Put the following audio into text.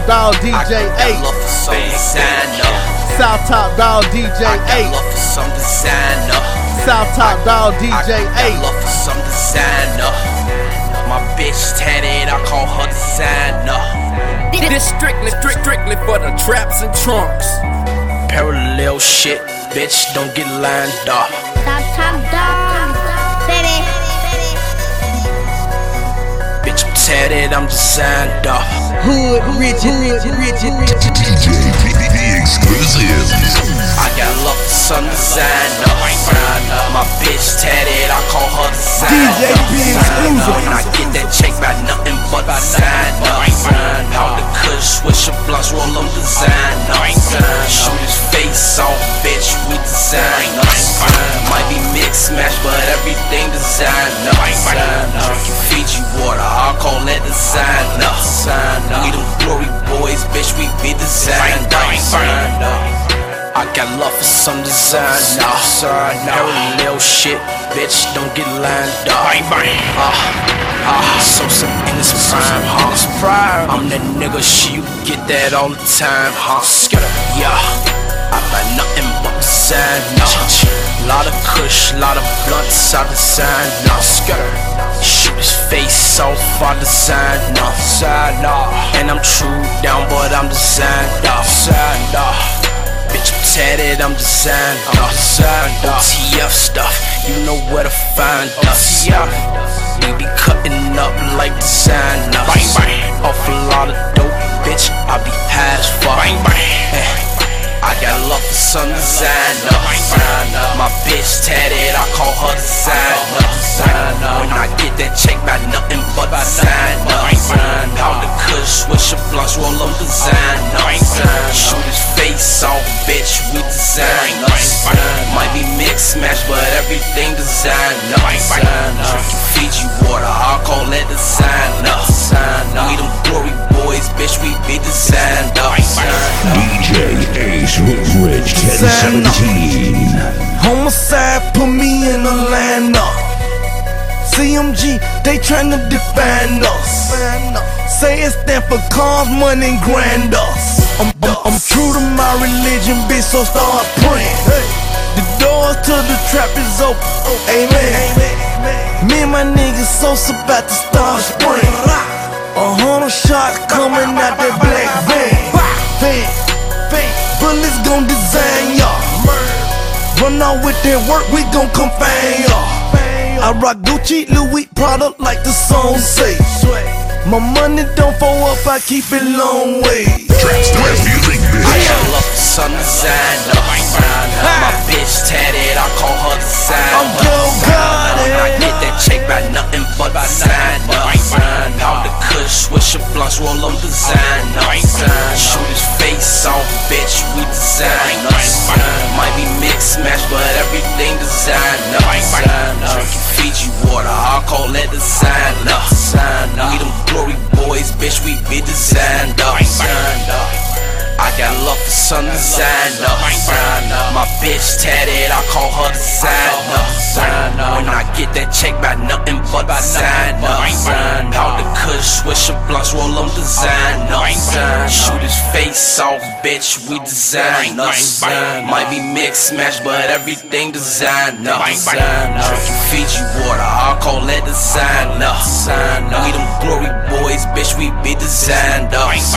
Dog DJ 8. South Top Dog DJ 8. South Top Dog DJ 8. My bitch tatted, I call her designer. This strictly for the traps and trunks. Parallel shit, bitch, don't get lined up. Top dog, baby. Bitch, I'm tatted, I'm designed up. Hood, rich. DJ exclusive. I got love for some designer. My bitch tatted, I call her designer. DJ exclusive. When I get that check by nothing but designer. All the kush, swisher blunts, roll them designer. Shoot his face off, bitch, we designer. Might be mixed match, but everything designer. Drinking Fiji water, I'll call that designer. We them glory boys, bitch, we be designer. I got love for some designer. Parallel shit, bitch, don't get lined up. So some in this prime, I'm that nigga, shit, you get that all the time, yeah, I got nothing but designer. Lot of kush, lot of blunts, I design. Shoot his face off, I design. And I'm true down, but I'm designed. Bitch, I'm tatted, I'm designed. OTF stuff, you know where to find us. We be cutting up like designers. Off a lot of dope, bitch, I be high as fuck. I got love for some designer. My bitch tatted, I call her designer. When I get that check by nothing but designer. All the kush, swisher blunts, roll them designer. Shoot his face off, bitch, we designers. Might be mixed match, but everything designer. Drinking Fiji water, I'll call that designer. We them glory boys, bitch, we be designer. DJ Ace Ridge 1017. Homicide put me in a lineup. CMG, they tryna define us. Say it stand for cars, money, and grand us. I'm true to my religion, bitch, so start praying. The doors to the trap is open, amen. Me and my niggas so about to start spraying. 100 shots coming out that black van. Bullets gon' design y'all. Run out with that work, we gon' confine y'all. I rock Gucci, Louis, product like the song say. My money don't fall up, I keep it long way. Trap music, I bitch. got love for some designer. My bitch tatted, I call her designer. I'm Joe Gotti. I get that check by nothing but designer. All the kush, swisher blunts, roll them designer. Shoot his face off, bitch, we designers. Might be mixed match, but everything designer. Drinking Fiji water, I'll call that designer. We them glory boys, bitch, we be designed. I got love for some designer. My bitch tatted, I call her designer. When I get that check by nothing but designer. All the kush, swisher blunts, roll them designer. Shoot his face off, bitch, we designers. Might be mixed match, but everything designer. Drinking Fiji water, I'll call that designer. We them glory boys, bitch, we be designed.